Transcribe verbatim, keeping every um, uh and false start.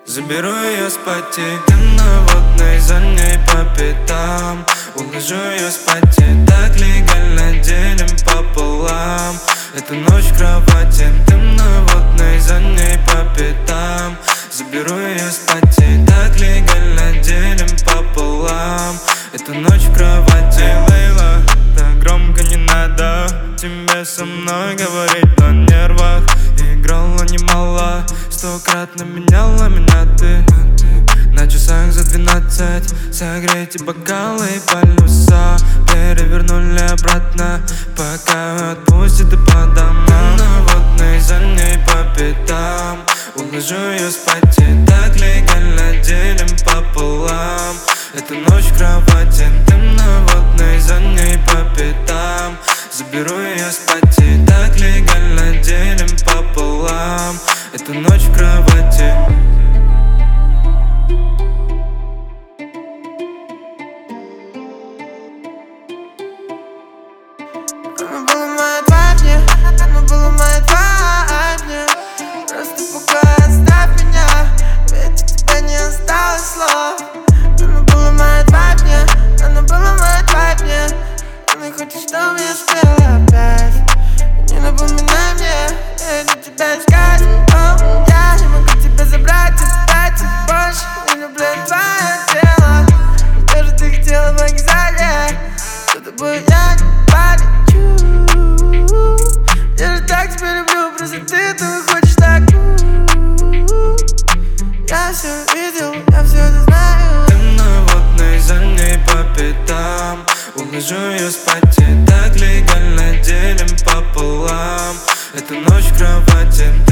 Заберу ее спать, и на водной за ней по пятам. Уложу ее спать, и так легально делим пополам. Эту ночь в кровати, дым на водной за ней по пятам. Заберу ее спать, и так легально делим пополам. Эту ночь в кровати, Лейла, так громко не надо тебе со мной говорить на нервах. Играла немало, стократно меняла меня ты. На часах за двенадцать, согрейте бокалы и полюса. Перевернули обратно, пока отпустит и по домам. На водной за ней по пятам. Уложу ее спать, и так легально делим пополам. Эту ночь в кровати, дым на водной за ней по пятам. Заберу ее спать, и так легально делим пополам. Эту ночь в кровати. Оно было моя тварь, оно было моя тварь. Просто пока оставь меня, ведь у тебя не осталось слов. Оно было моя тварь, оно было моя тварь. Ты хочешь, чтобы я спела опять? Не напоминай мне, я иду тебя искать. О, я не могу тебя забрать, отдать больше. Не люблю твое тело. Что же ты хотела в вокзале? За тобой я не полечу. Я же так тебя люблю, просто ты этого хочешь так. Я все видел, я все это знаю. Дым на водной за ней по пятам. Уложу ее спать, и так легально делим пополам. Эту ночь в кровати.